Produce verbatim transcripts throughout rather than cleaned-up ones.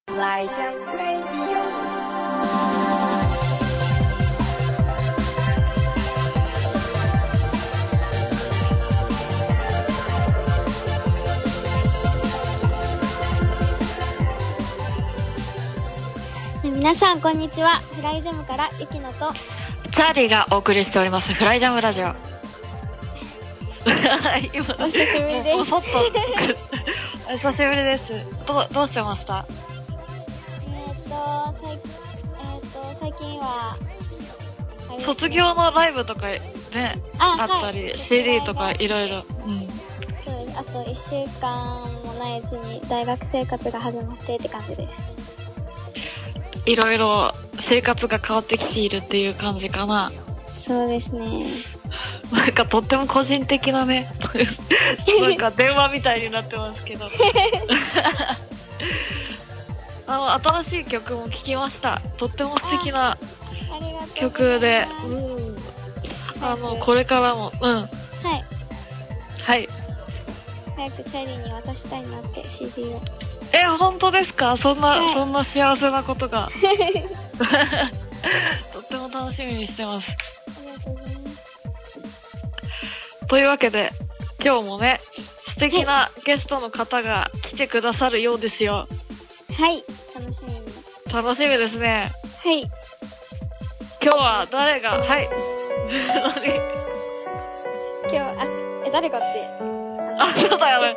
ライジャムレディオ。皆さんこんにちは。フライジャムからゆきのとチャーリーがお送りしておりますフライジャムラジオ。今お久しぶりです。 もうそっとお久しぶりです。どどうしてました？ えっと最近えっと最近は卒業のライブとかね あ, あったり、はい、シーディー とかいろいろ。うん。 そうです。あといっしゅうかんもないうちに大学生活が始まってって感じです。 いろいろ生活が変わってきているっていう感じかな。 そうですね。 なんかとっても個人的なねなんか電話みたいになってますけどあの新しい曲も聴きました。とっても素敵な曲で、うん、あのこれからもうんはいはい早くチャーリーに渡したいなって シーディー を。 え、本当ですか？そんな、 はい、 そんな幸せなことがとっても楽しみにしてます。 ありがとうございます。 というわけで今日もね素敵なゲストの方が来てくださるようですよ。 はい、楽しみに。 楽しみですね。 はい。 今日は誰がはい今日あえ誰かってあそうだよね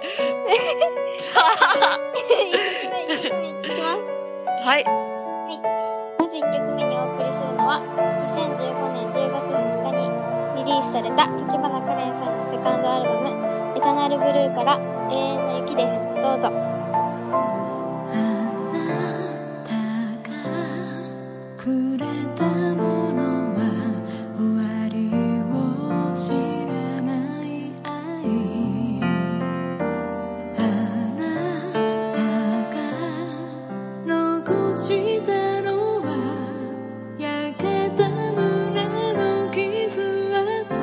いっきょくめいっきょくめいきます。 はい、 はい、まずいっきょくめにお送りするのはにせんじゅうごねんじゅうがつふつかにリリースされた立花カレンさんのセカンドアルバムエタナルブルーから永遠の雪です。どうぞ。 あなたがくれたものは終わりを知らない愛。あなたが残したのは焼けた胸の傷跡。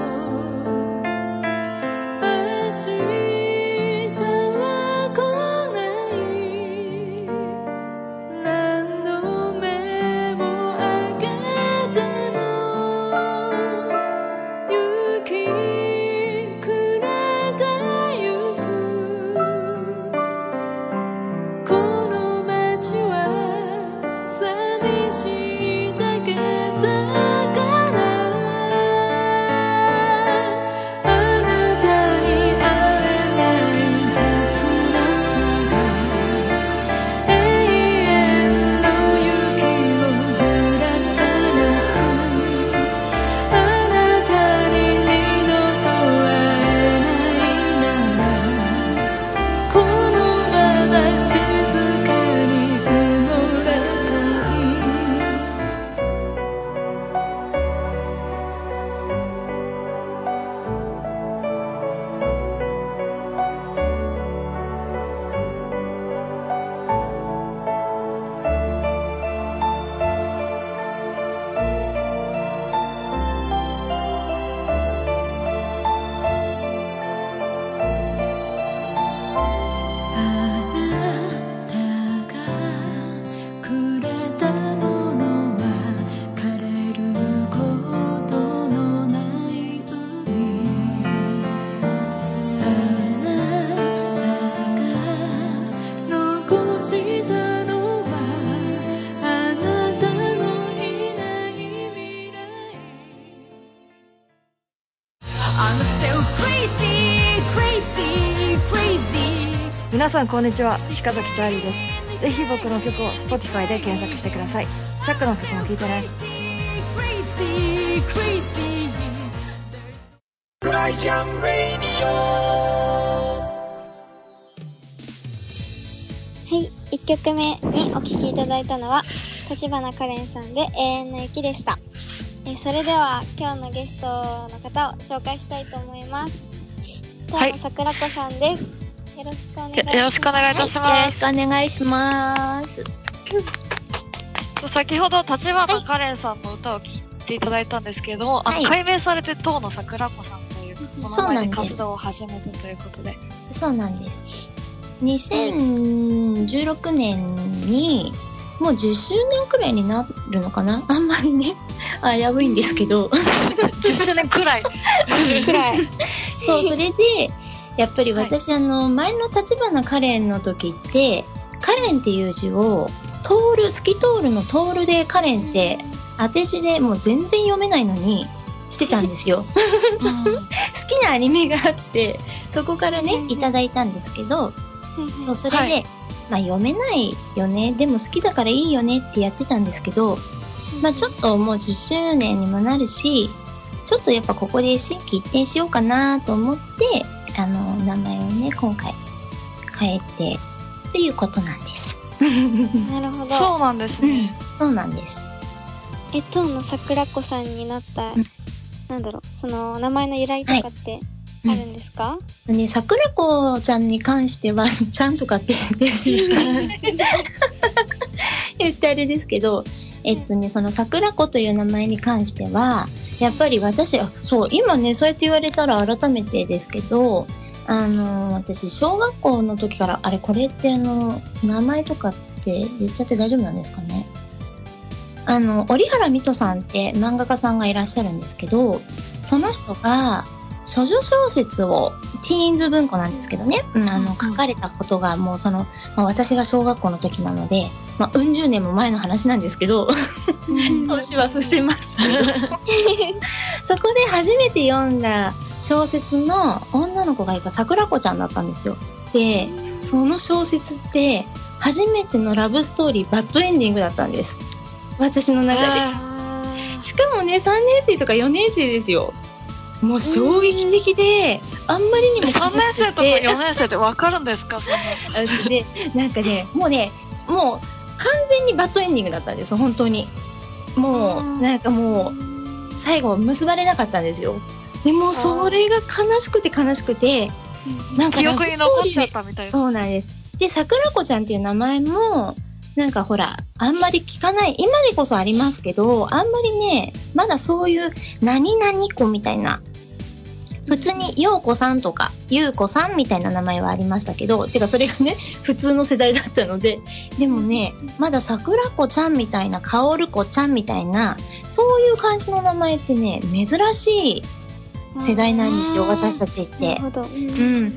明日は来ない何度目も開けても雪くれてゆく。この街は寂しいだけだからあなたに会えない切なさが永遠の雪を降らせます。あなたに二度と会えないならこのまま静かに埋もれたい。あなたがくれたものは枯れることのない海。あなたが残したのはあなたのいない未来。I'm still crazy, crazy, crazy. 皆さんこんにちは、鹿崎チャーリーです。ぜひ僕の曲を Spotify で検索してください。チャックの曲も聴いてね。 フライジャムレディオ。 はい、いっきょくめにお聴きいただいたのは立花カレンさんで永遠の雪でした。えそれでは今日のゲストの方を紹介したいと思います。東野桜子さんです。よろしくお願いします。 よろしくお願いいたします。 よろしくお願いします。 先ほど立花カレンさんの歌を聴いていただいたんですけれども、はい、あの改名されて東野桜子さんというお名前で活動を始めたということで。 そうなんです。にせんじゅうろくねんに、もうじゅっしゅうねんくらいになるのかな、あんまりね危ういんですけどじゅっしゅうねんくらいくらいそう、それでやっぱり私、はい、あの前の立花カレンの時ってカレンっていう字をトール、透き通るのトールでカレンって当て字でもう全然読めないのにしてたんですよ、うん、好きなアニメがあってそこからねいただいたんですけど、そう、それで、はい、まあ、読めないよね、でも好きだからいいよねってやってたんですけど、まあ、ちょっともうじゅっしゅうねんにもなるし、ちょっとやっぱここで心機一転しようかなと思って、あの名前をね今回変えてということなんですなるほど。 そうなんですね、 うん、そうなんです。 え、当の桜子さんになった、うん、なんだろう、その名前の由来とかってあるんですか？ うん、ね、桜子ちゃんに関してはちゃんとかって言ってし言ってあれですけど、えっとね、その桜子という名前に関してはやっぱり私、あ、そう、今ねそうやって言われたら改めてですけど、あの私小学校の時から、あれこれってあの名前とかって言っちゃって大丈夫なんですかね。あの折原水戸さんって漫画家さんがいらっしゃるんですけど、その人が処女小説をティーンズ文庫なんですけどね、うん、あの書かれたことがもうその、まあ、私が小学校の時なので、まあ、うん十年も前の話なんですけど年は伏せますそこで初めて読んだ小説の女の子がやっぱ桜子ちゃんだったんですよ。で、その小説って初めてのラブストーリーバッドエンディングだったんです、私の中で。しかもねさんねん生とかよねん生ですよ。もう衝撃的で、あんまりにもさんねん生とかよねん生って分かるんですか？そんなで、なんかね、もうね、もう完全にバッドエンディングだったんです、本当に。もうなんかもう最後結ばれなかったんですよ。でもそれが悲しくて悲しくて、 なんか記憶に残っちゃったみたいな。 そうなんです。で、桜子ちゃんっていう名前もなんかほらあんまり聞かない、今でこそありますけど、あんまりねまだそういう何々子みたいな、普通に陽子さんとか優子さんみたいな名前はありましたけど、てかそれがね普通の世代だったので、でもねまだ桜子ちゃんみたいな、薫子ちゃんみたいな、そういう感じの名前ってね珍しい世代なんですよ、私たちって。なるほど、うん、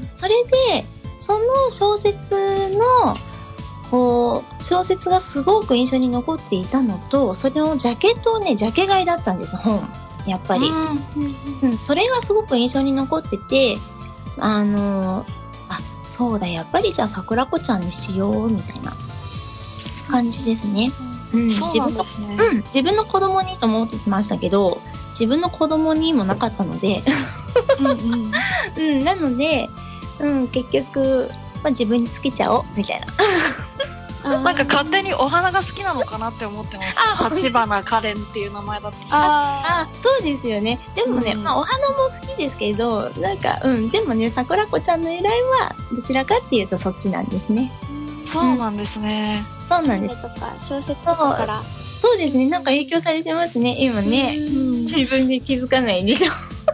それでその小説のこう小説がすごく印象に残っていたのと、それのジャケットをねジャケ買いだったんです、本やっぱり、うんうん、それがすごく印象に残ってて、あのー、あ、そうだ、やっぱりじゃあ桜子ちゃんにしようみたいな感じですね、うん、 そうなんですね。 自分の、うん、自分の子供にと思ってましたけど、自分の子供にもなかったのでうん、うんうん、なので、うん、結局、まあ、自分につけちゃおうみたいななんか勝手にお花が好きなのかなって思ってました。立花カレンっていう名前だったし。 ああ、そうですよね。でもね、うん、まあお花も好きですけど、なんかうんでもね、桜子ちゃんの由来はどちらかっていうとそっちなんですね。 そうなんですね。 うん、そうなんです。 とか小説とかから。 そうですね。なんか影響されてますね。今ね、うん、自分で気づかないでしょ。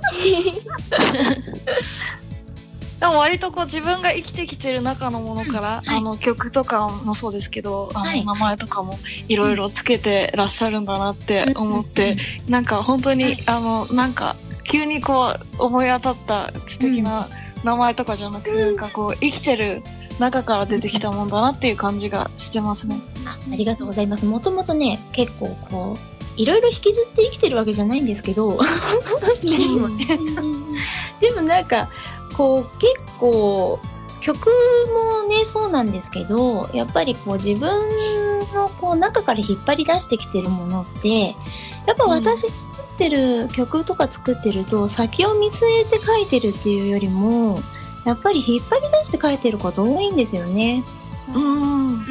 でも割とこう自分が生きてきてる中のものから、はい、あの曲とかもそうですけど、あの名前とかもいろいろつけてらっしゃるんだなって思って、うん、なんか本当に、はい、あのなんか急にこう思い当たった素敵な名前とかじゃなくて、うん、なんかこう生きてる中から出てきたもんだなっていう感じがしてますね。 あ、ありがとうございます。もともとね結構こういろいろ引きずって生きてるわけじゃないんですけどでもねでもなんかこう結構曲もねそうなんですけど、やっぱりこう自分のこう中から引っ張り出してきてるものってやっぱ私作ってる、うん、曲とか作ってると先を見据えて書いてるっていうよりもやっぱり引っ張り出して書いてること多いんですよね。 うん、うん、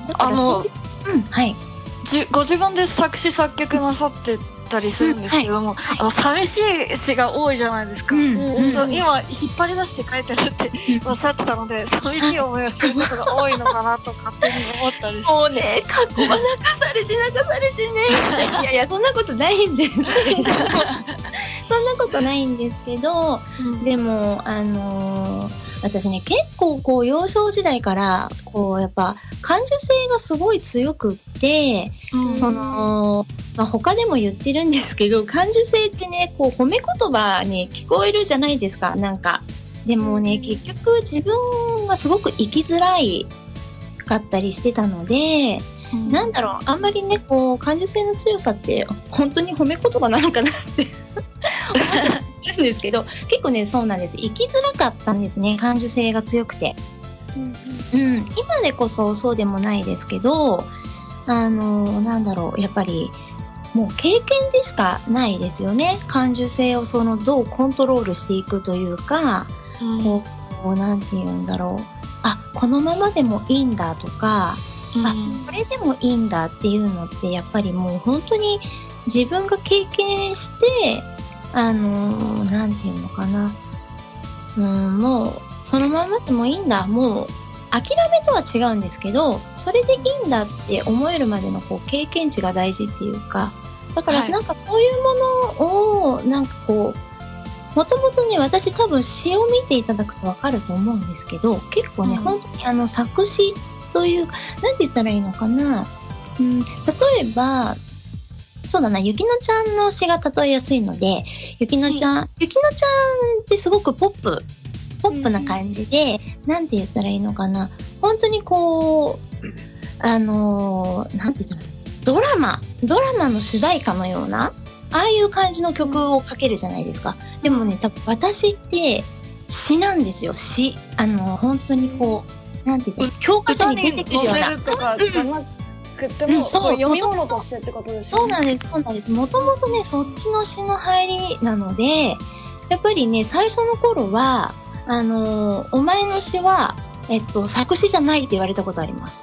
だからそう、うん、はい、 じご自分で作詞作曲なさってたりするんですけども、うん、はい、あの寂しい詩が多いじゃないですか、うんうん、今引っ張り出して書いてるっておっしゃってたので、寂しい思いをすることが多いのかなと勝手に思ったりして、 もうね過去は泣かされて泣かされてねいやいやそんなことないんですけどそんなことないんですけど、うん、でもあのー私ね、結構こう、幼少時代から、こう、やっぱ、感受性がすごい強くって、 うんその、まあ、他でも言ってるんですけど、感受性ってね、こう、褒め言葉に聞こえるじゃないですか、なんか。でもね、結局自分はすごく生きづらいかったりしてたので、 うんなんだろう、あんまりね、こう、感受性の強さって、本当に褒め言葉なのかなって思っちゃうんですけど、結構ね、そうなんです。生きづらかったんですね、感受性が強くて。うん、今でこそそうでもないですけど、あの、なんだろう、やっぱり、もう経験でしかないですよね。感受性をその、どうコントロールしていくというか、 うんこう、こうなんて言うんだろう。あ、このままでもいいんだとか、あ、これでもいいんだっていうのって、やっぱりもう本当に自分が経験して、あのー、なんていうのかな。うん、もう、そのままでもいいんだ。もう、諦めとは違うんですけど、それでいいんだって思えるまでのこう経験値が大事っていうか、だかはいらなんかそういうものを、なんかこう、もともとね、私多分詩を見ていただくとわかると思うんですけど、結構ね、 うん本当にあの作詞という、なんて言ったらいいのかな。うん、例えば、そうだな、ゆきのちゃんの詩が例えやすいので、ゆきのちゃん、ゆきのちゃんってすごくポップ、ポップな感じで、なんて言ったらいいのかな。本当にこう、あのー、なんて言ったらいいの、ドラマ、ドラマの主題歌のような、ああいう感じの曲をかけるじゃないですか。でもね、多分私って詩なんですよ、詩。あの、本当にこう、なんて言ったら、教科書に出てくるような。 載せるとかじゃなくても、 うんそうこう読み物としてってことですよね。 そうなんです、そうなんです。もともとね、そっちの詩の入りなので、やっぱりね、最初の頃は、あのーお前の詩は、えっと、作詞じゃないって言われたことあります。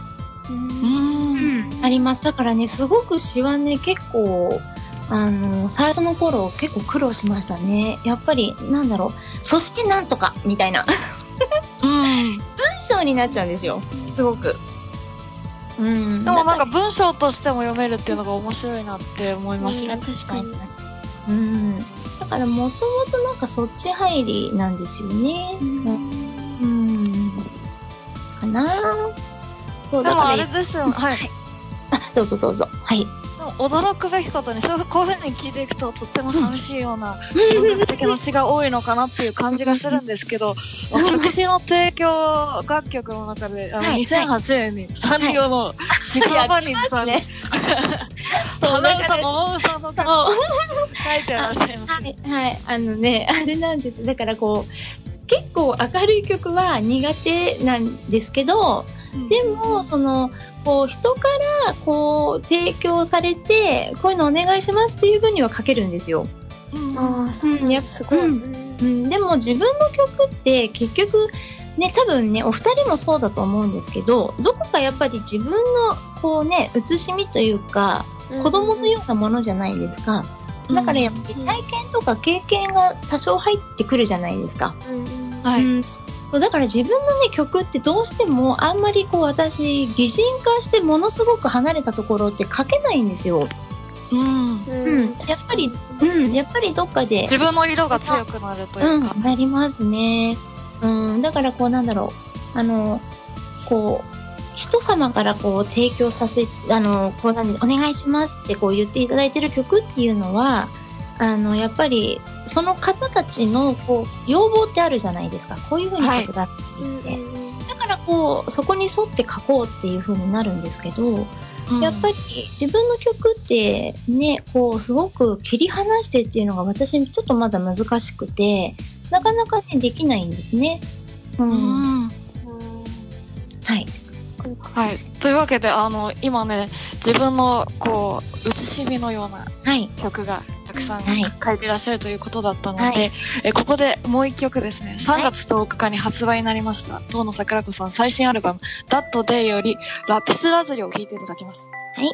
うんあります。だからね、すごく詩はね、結構、あのー最初の頃結構苦労しましたね。やっぱり、なんだろう、そしてなんとか、みたいな。 うん文章になっちゃうんですよ。すごく。うん。 でもなんかだら文章としても読めるっていうのが面白いなって思いました。 確かに。うん。だからもともとなんかそっち入りなんですよね。うん。かなそう、 でもあだから、 れですよ、はい。 あ、どうぞどうぞ。はい。 でも驚くべきことに、そういうこういう風に聞いていくととっても寂しいような文学的な詩が多いのかなっていう感じがするんですけど、作詞の提供楽曲の中で、あの、 はいにせんはちねんにサンリオのシカバニーさんに、 そう、 花だから、 歌の桃さんの歌詞そう。 書いてらっしゃいます。 はい、はい、あのね、あれなんです。だからこう、結構明るい曲は苦手なんですけど、でも、その、こう、人から、こう、提供されて、こういうのお願いしますっていう分には書けるんですよ。 うんああ、そうなんです。すごい。 うんうん、でも自分の曲って結局、ね、多分ね、お二人もそうだと思うんですけど、どこかやっぱり自分の、こうね、写しみというか、子供のようなものじゃないですか。だからやっぱり体験とか経験が多少入ってくるじゃないですか。 はい。 うんそうだから自分のね、曲ってどうしてもあんまりこう私、擬人化してものすごく離れたところって書けないんですよ。 うん。 うん。やっぱり、うん、やっぱりどっかで。 自分の色が強くなるというか。 うん、なりますね。うん、だからこうなんだろう。あの、こう、人様からこう提供させ、あの、こうなんで、お願いしますってこう言っていただいてる曲っていうのは、あの、やっぱり、その方たちの、こう、要望ってあるじゃないですか。こういう風にしてくださいって。だからこう、そこに沿って書こうっていう風になるんですけど、 うんやっぱり自分の曲ってね、こう、すごく切り離してっていうのが私ちょっとまだ難しくて、なかなかね、できないんですね。うん。 うんはい。 はい。というわけで、あの、今ね、自分の、こう、写しみのようなはい。 曲がたくさんはい書いていらっしゃるということだったので、 はいえここでもう一曲ですね、さんがつとおかかに発売になりました、遠野桜子さん最新アルバム、That Day より、ラピスラズリを聴いていただきます。 はい。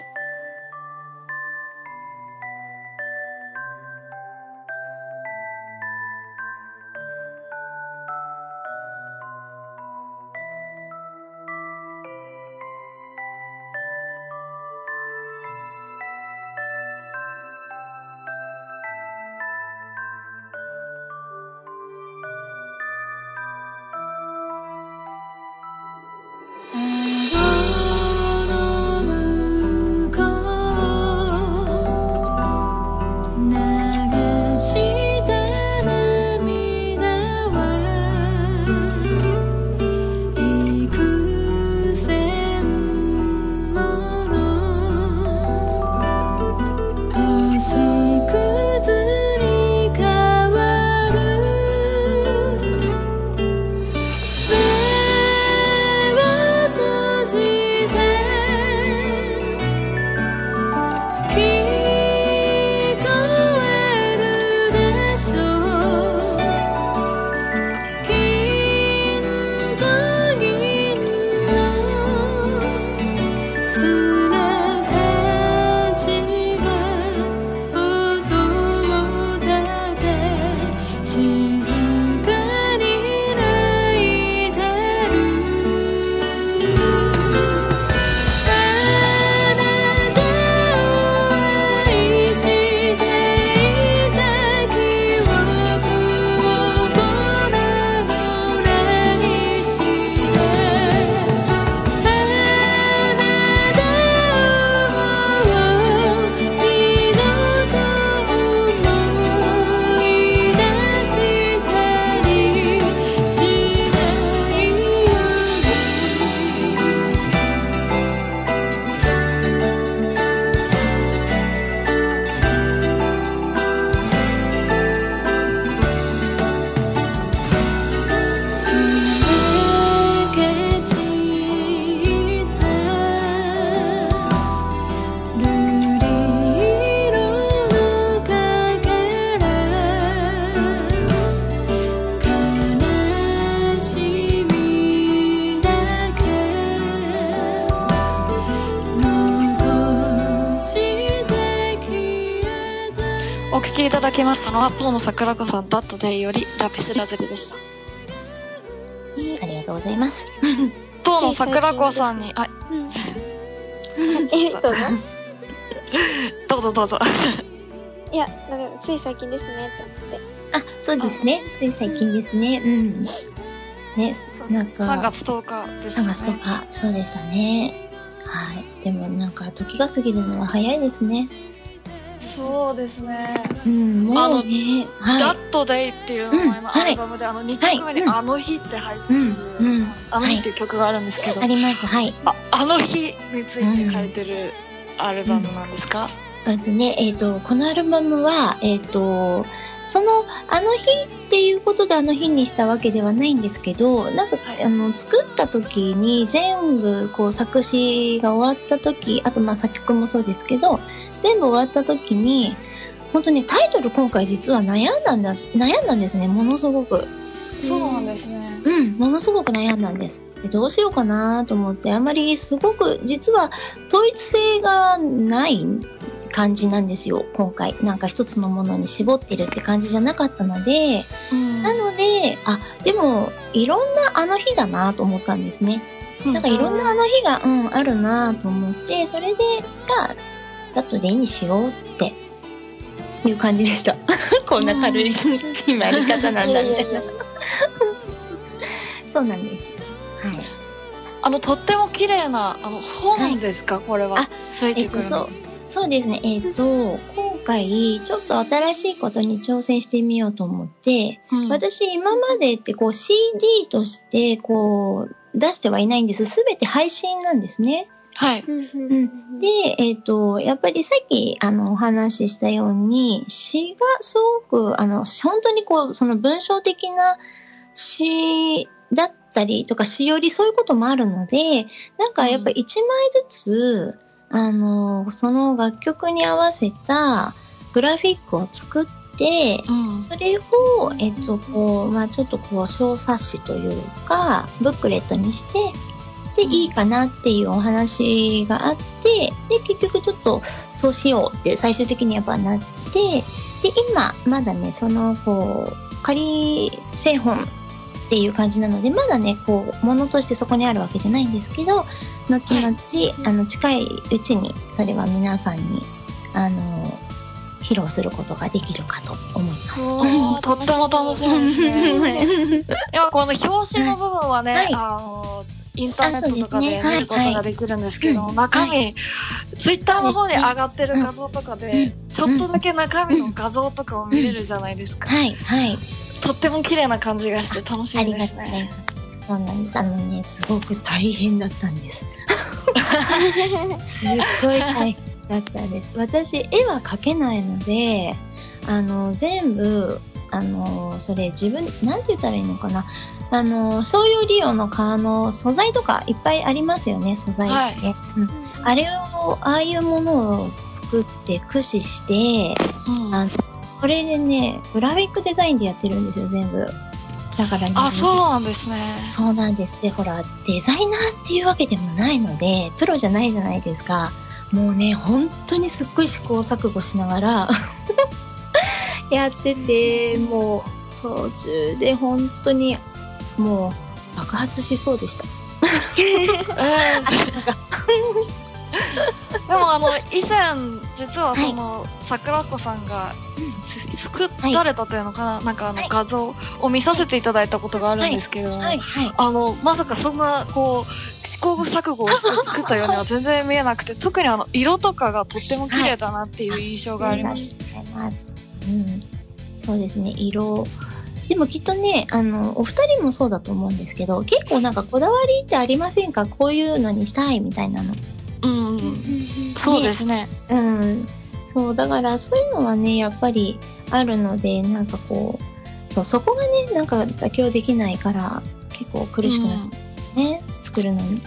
お聴きいただきましたのは遠野桜子さんダットデイよりラピスラズリでした。 ありがとうございます。 遠野桜子さんに、あ、 うん、え、どうぞ。 どうぞどうぞ。 いや、なんかつい最近ですねって思って。 あ、そうですね。つい最近ですね。うん。ね、なんか。 さんがつとおかでしたね。 さんがつとおか、そうでしたね。はい。でもなんか時が過ぎるのは早いですね。 そうですね。 うん、もうね、 ダットデイっていう名前のアルバムで、あのにきょくめにあの日って入ってる、あの日っていう曲があるんですけど。 あります、はい。 あ、あの日について書いてるアルバムなんですか？ あとね、えっと、このアルバムは、えっと、その、あの日っていうことであの日にしたわけではないんですけど、なんか、はい、あの、作った時に全部、こう、作詞が終わった時、あと、まあ、作曲もそうですけど、全部終わった時に、本当にタイトル今回実は悩んだんだ、悩んだんですね、ものすごく。 そうなんですね。 うん、ものすごく悩んだんです。でどうしようかなと思って、あまりすごく、実は統一性がない感じなんですよ、今回。なんか一つのものに絞ってるって感じじゃなかったので、うん、なので、あ、でも、いろんなあの日だなと思ったんですね。なんかいろんなあの日が、うん、あるなと思って、それで、じゃあ、だとでいいにしようっていう感じでした。こんな軽い決まり方なんだみたいな。そうなんです。はい。 あの、とっても綺麗な、あの、本ですか、はい、これは。あ、ついてくるの。 えっと、そう。そうですね。えっと、今回、ちょっと新しいことに挑戦してみようと思って、うん、私、今までって、こう、シーディー として、こう、出してはいないんです。すべて配信なんですね。 はい。 うん、で、えっと、やっぱりさっき、あの、お話ししたように、詩がすごく、あの、本当にこう、その文章的な詩だったりとか、詩よりそういうこともあるので、なんかやっぱり一枚ずつ、うん、あの、その楽曲に合わせたグラフィックを作って、うん、それを、えっと、こう、まあちょっとこう、小冊子というか、ブックレットにして、で、いいかなっていうお話があって、で、結局ちょっとそうしようって最終的にやっぱなって、で、今、まだね、その、こう、仮製本っていう感じなので、まだね、こう、ものとしてそこにあるわけじゃないんですけど、後々、あの、近いうちに、それは皆さんに、あの、披露することができるかと思います。 おー、とっても楽しみですね。今、この表紙の部分はね、はい、あの、インターネットとかで見ることができるんですけど、ね、中身、はい、ツイッターの方に上がってる画像とかで、うん、ちょっとだけ中身の画像とかを見れるじゃないですか。 はい、はい。 とっても綺麗な感じがして楽しみですね。 ありがとうございます。そうなんです。あのね、すごく大変だったんです。すっごい大変だったんです。私、絵は描けないので、あの、全部、あの、それ自分、なんて言ったらいいのかな。あの、商用利用の革の素材とかいっぱいありますよね、素材って。はい、うん、あれを、ああいうものを作って駆使して、うん、あのそれでね、グラフィックデザインでやってるんですよ、全部。だからね。 あ、そうなんですね。 そうなんです。で、ほら、デザイナーっていうわけでもないので、プロじゃないじゃないですか。もうね、本当にすっごい試行錯誤しながらやってて、もう途中で本当にもう爆発しそうでした。 でもあの以前実はその、はい、桜子さんが作られたというのかな、はい、なんかあの画像を見させていただいたことがあるんですけど、はいはいはい、あのまさかそんなこう試行錯誤をして作ったようには全然見えなくて、特にあの色とかがとっても綺麗だなっていう印象がありました。 はい、ありがとうございます。うん、そうですね、色。でもきっとね、あのお二人もそうだと思うんですけど、結構なんかこだわりってありませんか？こういうのにしたいみたいなの。 うん、うん、そうですね。 うん、そうだからそういうのはねやっぱりあるので、なんかこう、そうそこがねなんか妥協できないから結構苦しくなっちゃうんですよね、うん、作るのに。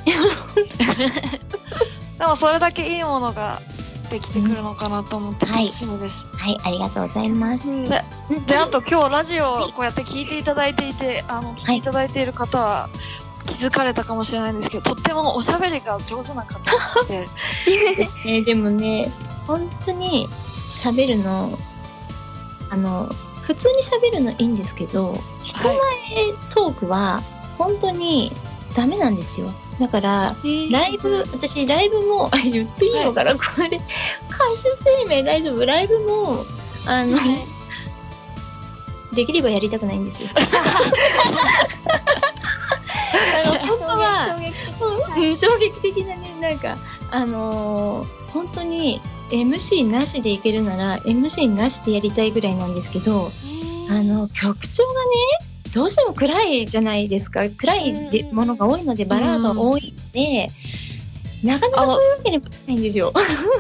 でもそれだけいいものができてくるのかなと思って楽しみです。 はい、はい、ありがとうございます。 で、であと今日ラジオをこうやって聞いていただいていて、あの聞いていただいている方は、気づかれたかもしれないんですけど、とってもおしゃべりが上手な方で、 えー、でもね、本当に喋るのあの、普通に喋るのいいんですけど、人前トークは本当にダメなんですよ。だから、ライブ、私ライブも、あ、言っていいのかな、はい、これ、歌手生命大丈夫？ライブも、あの、はい、できればやりたくないんですよ。あの、本当は、衝撃的なね、なんか、あのー、本当に エムシー なしでいけるなら エムシー なしでやりたいぐらいなんですけど、あの曲調がねどうしても暗いじゃないですか。暗いでものが多いので、バラードが多いので、なかなかそういうわけにもいかないんですよ。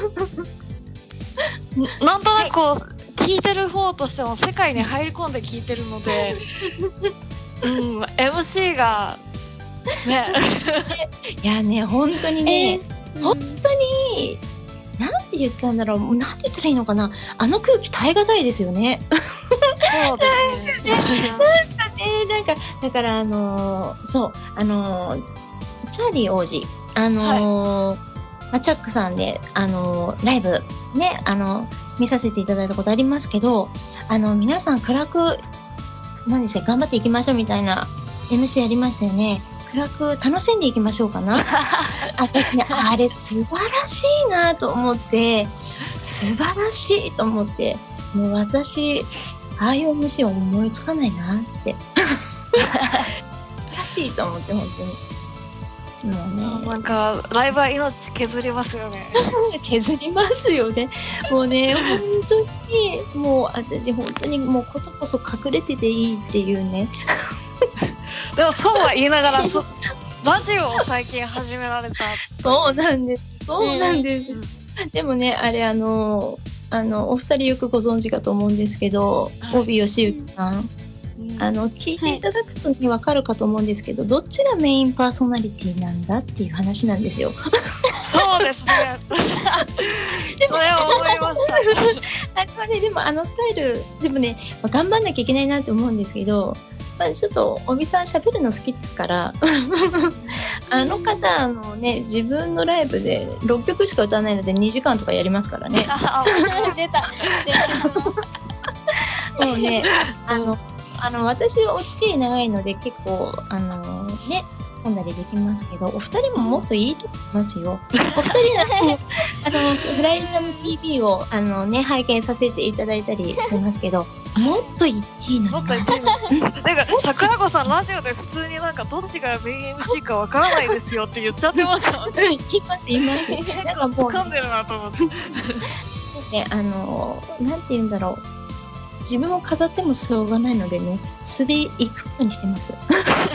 なんとなくこう、聞いてる方としても世界に入り込んで聞いてるので、うん、エムシー がねいやね、本当にね、えー、本当になんて言ったんだろう、なんて言ったらいいのかな、あの空気耐え難いですよね。 そうですね。 なんかね、なんかだからあのー、そうあのー、チャーリー王子、あのーはい、まあ、チャックさんであのー、ライブね、あのー、見させていただいたことありますけど、あの皆さん暗くなんですか、頑張っていきましょうみたいな エムシー やりましたよね。暗く楽しんでいきましょうかな。私ね、あれ素晴らしいなと思って、素晴らしいと思って、もう私、ああいう エムシー 思いつかないなって。素晴らしいと思って、本当に。もうね。 なんか、ライブは命削りますよね。 削りますよね。もうね、本当に、もう私、本当にもうこそこそ隠れてていいっていうね。 でもそうは言いながらそラジオを最近始められた。 そうなんです。そうなんです。うん、でもね、あれあのあのお二人よくご存知かと思うんですけど、はい、帯吉行さん、うん、あの聞いていただくとね、わかるかと思うんですけど、どっちがメインパーソナリティなんだっていう話なんですよ。 そうですね。それは思いました。 あこれでもあのスタイルでもね、まあ、頑張んなきゃいけないなと思うんですけど。まあ、ちょっとおびさん喋るの好きですからあの方あの、ね、自分のライブでろっきょくしか歌わないのでにじかんとかやりますからね。 出たもうね、あのあの私はお付き合い長いので結構あのね突っ込んだりできますけど、お二人ももっといいと思いますよ。お二人はあのフライダム ティーブイ をあの、ね、拝見させていただいたりしてますけど、もっと言っていいのにな。もっと言っていいのに。 なんか桜子さんラジオで普通になんかどっちがメイン エムシー かわからないですよって言っちゃってましたもんね。 言います言います。 なんかもう掴んでるなと思って。 ね、あのなんて言うんだろう。自分を飾ってもしょうがないのでね、素で行くことにしてます。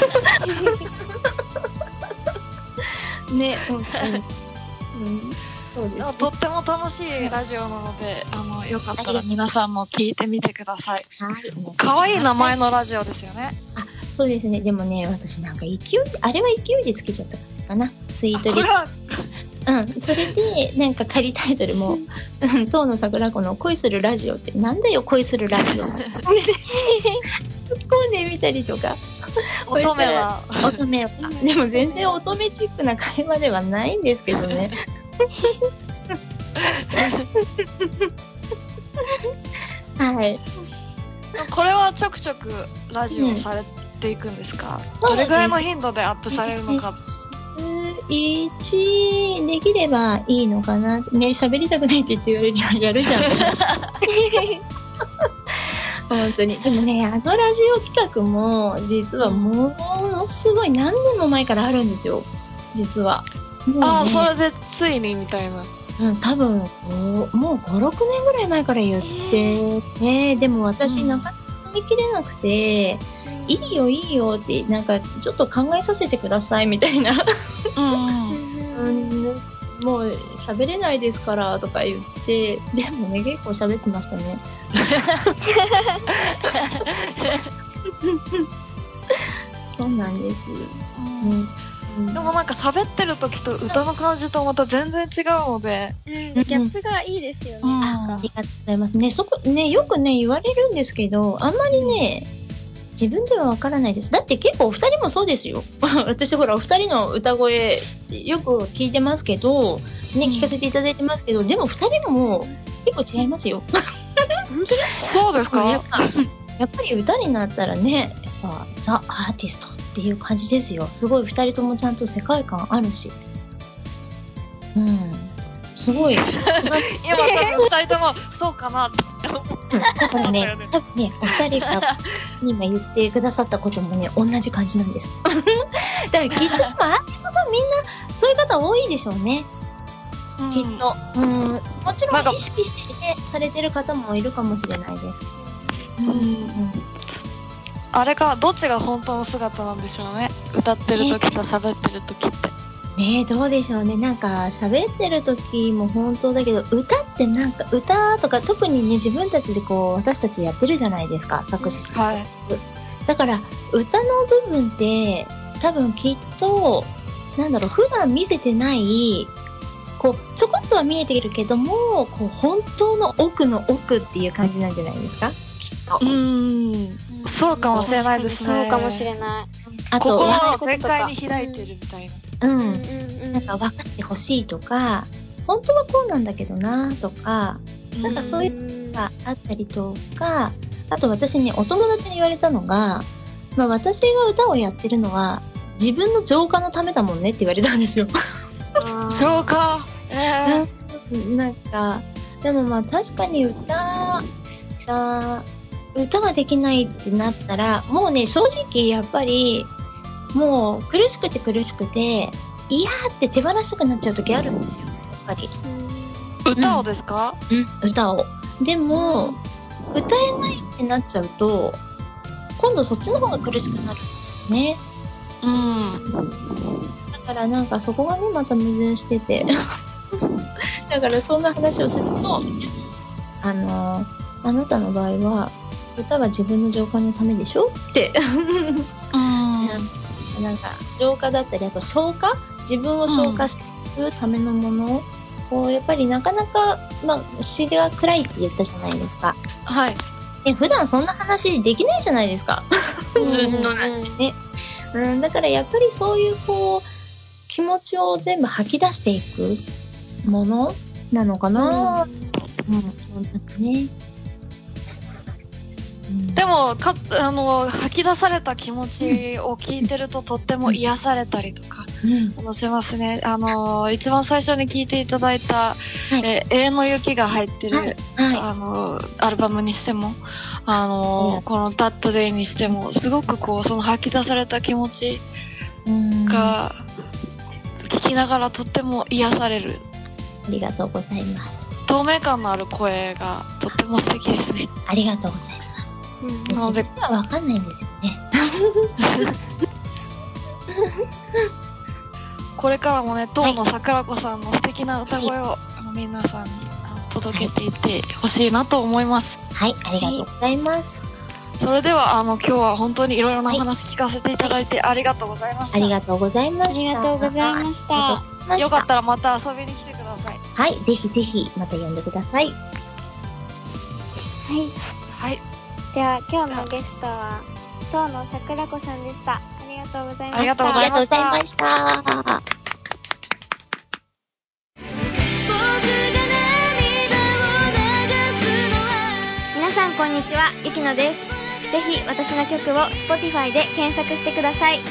ね、本当に。うんそうですね、 とっても楽しいラジオなので、あのよかったら皆さんも聞いてみてください。可愛い名前のラジオですよね。 あ、そうですね。でもね、私なんか勢い、あれは勢いでつけちゃったかな。スイートリップ。うん、それでなんか仮タイトルも当の桜子の恋するラジオってなんだよ恋するラジオ。突っ込んでみたりとか。 乙女は乙女はでも全然乙女チックな会話ではないんですけどね。はい。 これはちょくちょくラジオされていくんですか？うん、どれぐらいの頻度でアップされるのか。 いちできればいいのかな。ね、喋りたくないって言って言われるようにやるじゃん。本当に。でもね、あのラジオ企画も実はものすごい何年も前からあるんですよ。実は。 もうね、ああ、それでついにみたいな。 うん、多分もうご、ろくねんぐらい前から言って、ね、でも私、うん、なかなか乗り切れなくて、いいよいいよってなんかちょっと考えさせてくださいみたいな、うんうん、もう喋れないですからとか言って、でもね結構喋ってましたね。そうなんです、うんうん、 でもなんか喋ってる時と歌の感じとまた全然違うので、 うん、ギャップがいいですよね、うん、 ありがとうございますね。そこねよくね言われるんですけど、あんまりね、うん、自分ではわからないです。だって結構お二人もそうですよ。私ほらお二人の歌声よく聞いてますけどね、聞かせていただいてますけど、でも二人も結構違いますよ。 本当ですか？ そうですか？ やっぱやっぱり歌になったらね、やっぱザ・アーティストっていう感じですよ。すごい二人ともちゃんと世界観あるし。うん。すごい。 今多分二人ともそうかなって思ってだからねだよね、 多分ね、お二人が今言ってくださったこともね、同じ感じなんです。だからきっと今、アーティストさんみんなそういう方多いでしょうね。 うんきっと。うん。もちろなんかん意識して、ね、されてる方もいるかもしれないです。 うんうん。 あれか、どっちが本当の姿なんでしょうね。歌ってる時と喋ってる時って。 ねえ、どうでしょうね。なんか、喋ってる時も本当だけど、歌ってなんか、歌とか特にね、自分たちでこう、私たちやってるじゃないですか、作詞する。 はい。 だから、歌の部分って、多分きっと、なんだろう、普段見せてない、こう、ちょこっとは見えているけども、こう、本当の奥の奥っていう感じなんじゃないですか、きっと。 うーん。そうかもしれないですね。 そうかもしれない。 あと、 心わを全開に開いてるみたいな。 う。 うんんうんなんか分かってほしいとか、本当はこうなんだけどなとか、なんかそういうのがあったりとか、あと私ね、お友達に言われたのが、まあ私が歌をやってるのは、自分の浄化のためだもんねって言われたんですよ。 うん。 そうか。えー、 なんか、でもまあ確かに歌、歌、歌ができないってなったら、もうね、正直やっぱり、もう苦しくて苦しくて、いやーって手放したくなっちゃう時あるんですよ、やっぱり。 歌をですか？ うん、歌を。でも、歌えないってなっちゃうと、今度そっちの方が苦しくなるんですよね。 うん。 だからなんかそこがね、また矛盾してて。だからそんな話をすると、あのー、あなたの場合は、歌は自分の浄化のためでしょって。 うん。 なんか、浄化だったり、あと消化自分を消化していくためのものを、やっぱりなかなか、まあ、尻が暗いって言ったじゃないですか。 はい。 え、普段そんな話できないじゃないですか。ずっとなんてね。うん、だからやっぱりそういうこう、気持ちを全部吐き出していくものなのかな、うん、思いますね。 でもかあの吐き出された気持ちを聞いてるととっても癒されたりとかうん、 しますね。あの一番最初に聞いていただいた「 はいえー永遠の雪」が入ってる、 はいはいあのアルバムにしてもあのこの「タッドデイ」にしてもすごくこうその吐き出された気持ちうんが聞きながらとっても癒される。 ありがとうございます。 透明感のある声がとっても素敵ですね。 ありがとうございます。 うんなので自分ではわかんないんですよね。 これからもね、当の桜子さんの素敵な歌声を、あの皆さんにあの届けていってほしいなと思います。 はい、ありがとうございます。 それではあの今日は本当にいろいろなお話聞かせていただいてありがとうございました。 ありがとうございました。 ありがとうございましたありがとうございましたよかったらまた遊びに来てください。 はい、ぜひぜひまた呼んでください。 はい。 はい、 では今日のゲストは当の桜子さんでした。ありがとうございました。 ありがとうございましたありがとうございました。 皆さんこんにちは、ゆきのです。ぜひ私の曲を Spotify で検索してください。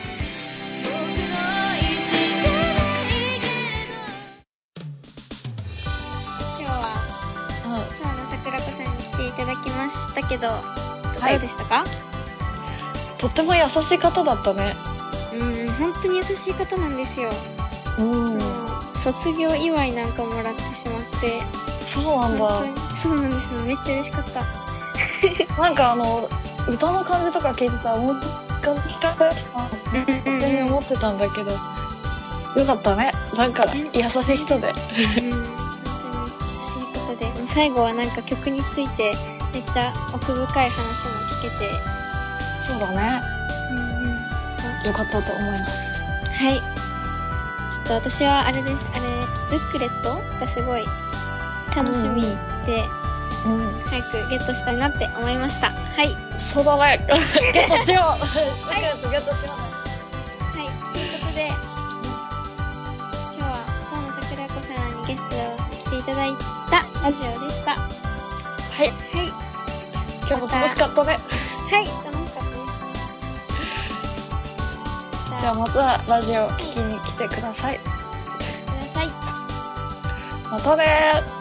今日は当の桜子さんに来ていただきましたけど、 いどうでしたか？ とっても優しい方だったね。 うん、本当に優しい方なんですよ。 うんもう卒業祝いなんかもらってしまって、 そうなん本当にだ。 そうなんですよ。めっちゃ嬉しかった。 なんかあの歌の感じとか聞いてたらもうガンキラカさん勝手に思ってたんだけど、よかったね。なんか優しい人で。 うん、本当に優しい方で、最後はなんか曲についてめっちゃ奥深い話も聞けて、 そうだね。 うんうん、 よかったと思います。 はい。ちょっと私はあれです。あれ、ブックレットがすごい楽しみで、 うん。 早くゲットしたいなって思いました。はい。 そうだね。ゲットしよう。はい。ゲットしようね。 はい。ということで、今日は、河野桜子さんにゲストに来ていただいたラジオでした。 はい。今日も楽しかったね。 はい、楽しかったです。 じゃあまたラジオ聞きに来てください。 ください。 またねー。